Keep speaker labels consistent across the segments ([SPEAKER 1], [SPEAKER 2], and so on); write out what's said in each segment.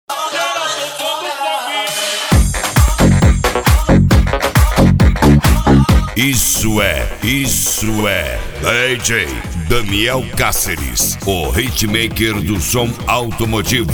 [SPEAKER 1] Isso é DJ Daniel Cáceres, o hitmaker do som automotivo.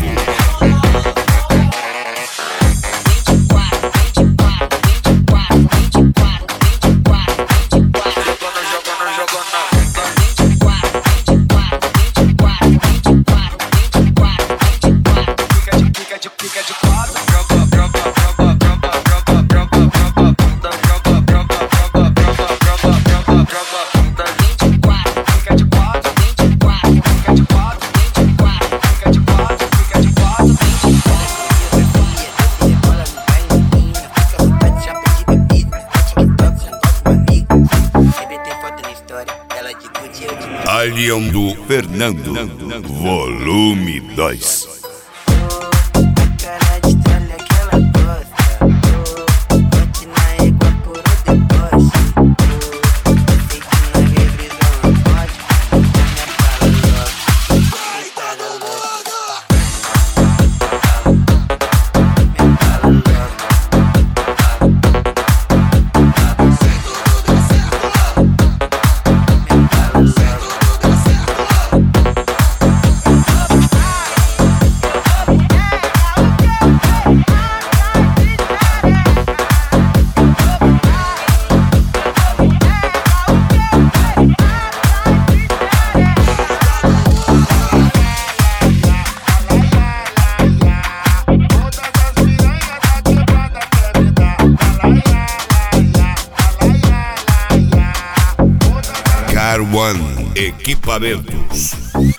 [SPEAKER 1] Alien do Fernando, volume 2. Car One Equipamentos.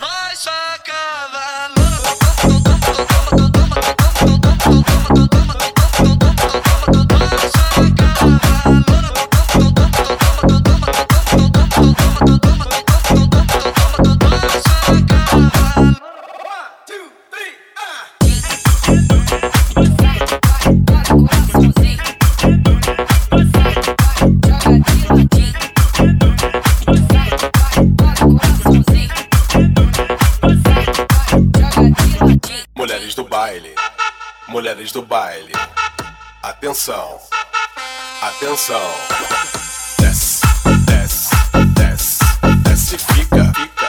[SPEAKER 2] Mulheres do baile, atenção, atenção. Desce, desce, desce, desce, fica,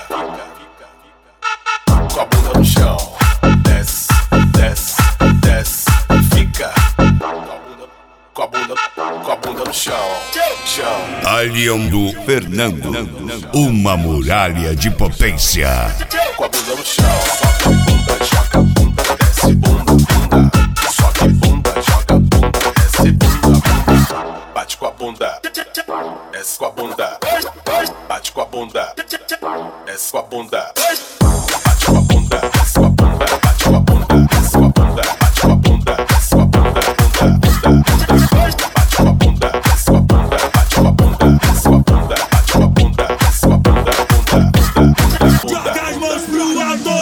[SPEAKER 2] com a bunda no chão. Desce, desce, desce, fica, com a bunda no chão.
[SPEAKER 1] Alien do Fernando, uma muralha de potência.
[SPEAKER 2] Com a bunda no chão, sobe a bunda, joga a bunda, desce bunda, bunda. Sobe bunda, joga bunda, desce bunda, bunda. Bate com a bunda, desce com a bunda. Bate com a bunda, desce com a bunda. Bate com a bunda, desce com a bunda. Bate com a bunda, desce com a bunda. Bate com a bunda, desce com a bunda, bunda, bunda. Bate com a bunda, desce com a bunda. Bate com a bunda, desce com a bunda. Bate com a bunda, desce com a bunda, bunda, bunda, bunda.
[SPEAKER 3] Joga as mãos pro alto.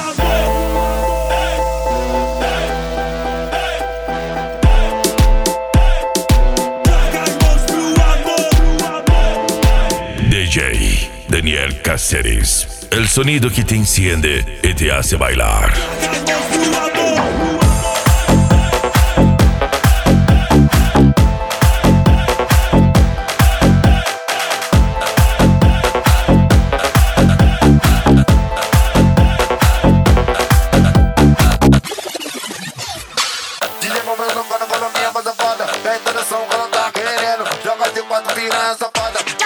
[SPEAKER 1] DJ Daniel Cáceres, el sonido que te enciende y te hace bailar.
[SPEAKER 4] DJ Momento, quando a minha banda foda. Tem toda ação quando tá querendo. Joga de quatro piranha safada.